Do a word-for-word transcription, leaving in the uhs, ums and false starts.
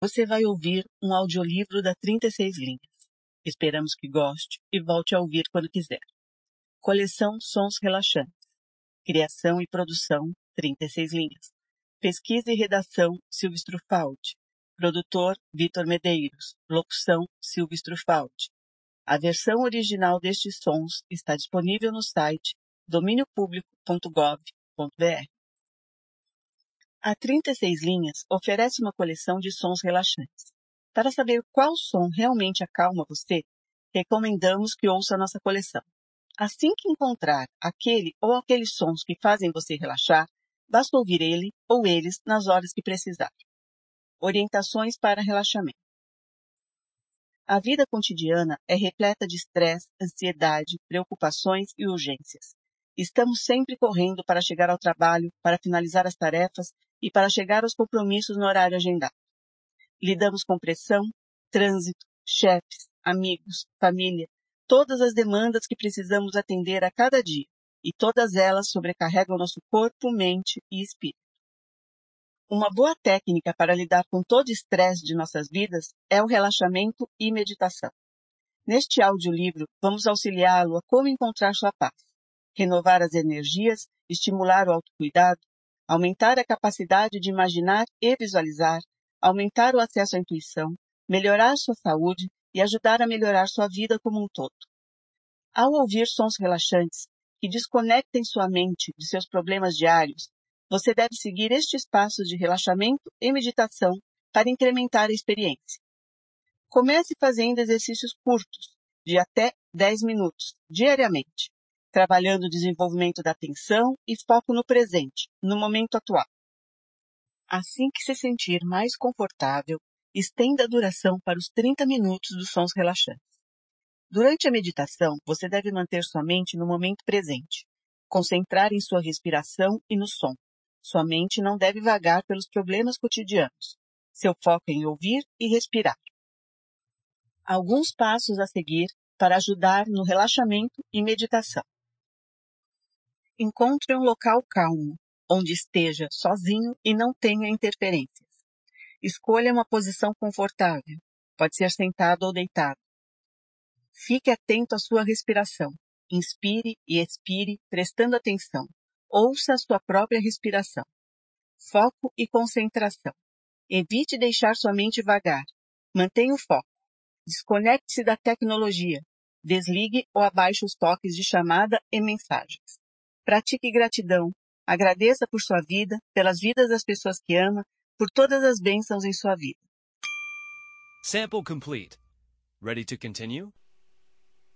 Você vai ouvir um audiolivro da trinta e seis linhas. Esperamos que goste e volte a ouvir quando quiser. Coleção Sons Relaxantes. Criação e produção, trinta e seis linhas. Pesquisa e redação, Silvio Trufaldi. Produtor, Vitor Medeiros. Locução, Silvio Trufaldi. A versão original destes sons está disponível no site domínio público ponto gov ponto br. A trinta e seis linhas oferece uma coleção de sons relaxantes. Para saber qual som realmente acalma você, recomendamos que ouça a nossa coleção. Assim que encontrar aquele ou aqueles sons que fazem você relaxar, basta ouvir ele ou eles nas horas que precisar. Orientações para relaxamento. A vida cotidiana é repleta de estresse, ansiedade, preocupações e urgências. Estamos sempre correndo para chegar ao trabalho, para finalizar as tarefas e para chegar aos compromissos no horário agendado. Lidamos com pressão, trânsito, chefes, amigos, família, todas as demandas que precisamos atender a cada dia, e todas elas sobrecarregam nosso corpo, mente e espírito. Uma boa técnica para lidar com todo o estresse de nossas vidas é o relaxamento e meditação. Neste audiolivro, vamos auxiliá-lo a como encontrar sua paz, renovar as energias, estimular o autocuidado, aumentar a capacidade de imaginar e visualizar, aumentar o acesso à intuição, melhorar sua saúde e ajudar a melhorar sua vida como um todo. Ao ouvir sons relaxantes que desconectem sua mente de seus problemas diários, você deve seguir estes passos de relaxamento e meditação para incrementar a experiência. Comece fazendo exercícios curtos, de até dez minutos, diariamente, trabalhando o desenvolvimento da atenção e foco no presente, no momento atual. Assim que se sentir mais confortável, estenda a duração para os trinta minutos dos sons relaxantes. Durante a meditação, você deve manter sua mente no momento presente, concentrar em sua respiração e no som. Sua mente não deve vagar pelos problemas cotidianos. Seu foco é em ouvir e respirar. Alguns passos a seguir para ajudar no relaxamento e meditação. Encontre um local calmo, onde esteja sozinho e não tenha interferências. Escolha uma posição confortável, pode ser sentado ou deitado. Fique atento à sua respiração. Inspire e expire, prestando atenção. Ouça a sua própria respiração. Foco e concentração. Evite deixar sua mente vagar. Mantenha o foco. Desconecte-se da tecnologia. Desligue ou abaixe os toques de chamada e mensagens. Pratique gratidão. Agradeça por sua vida, pelas vidas das pessoas que ama, por todas as bênçãos em sua vida. Sample complete. Ready to continue?